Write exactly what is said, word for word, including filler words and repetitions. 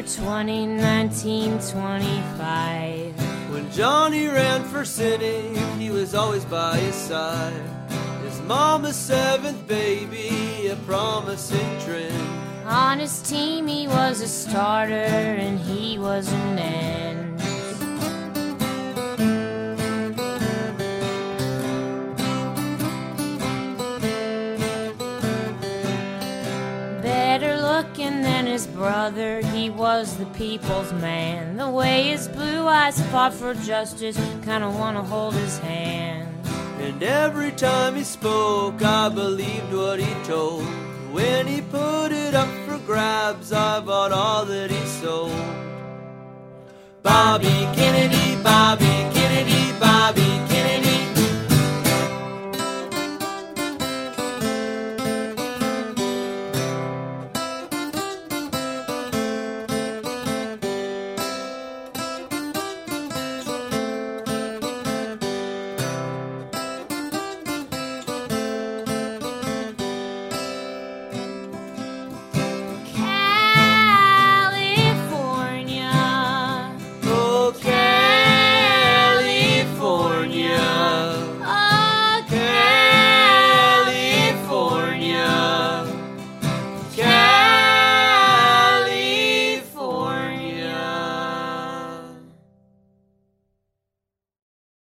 twentieth, nineteen twenty-five. When Johnny ran for Senate, he was always by his side. His mama's seventh baby, a promising trend. On his team he was a starter and he was an end. Better looking than his brother, he was the people's man. The way his blue eyes fought for justice, kinda wanna hold his hand. And every time he spoke, I believed what he told. When he put it up for grabs, I bought all that he sold. Bobby Kennedy, Bobby